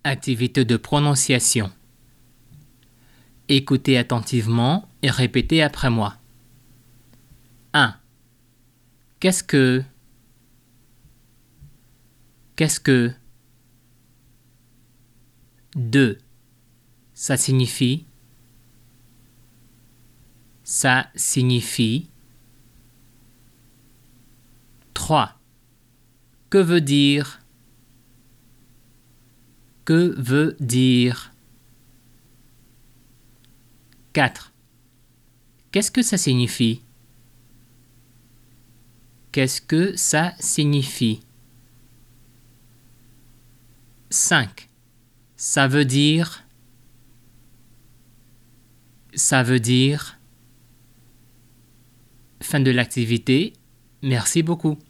Activité de prononciation. Écoutez attentivement et répétez après moi. 1. Qu'est-ce que? Qu'est-ce que? 2. Ça signifie? Ça signifie? 3. Que veut dire? Que veut dire? 4. Qu'est-ce que ça signifie? Qu'est-ce que ça signifie? 5. Ça veut dire? Ça veut dire? Fin de l'activité. Merci beaucoup.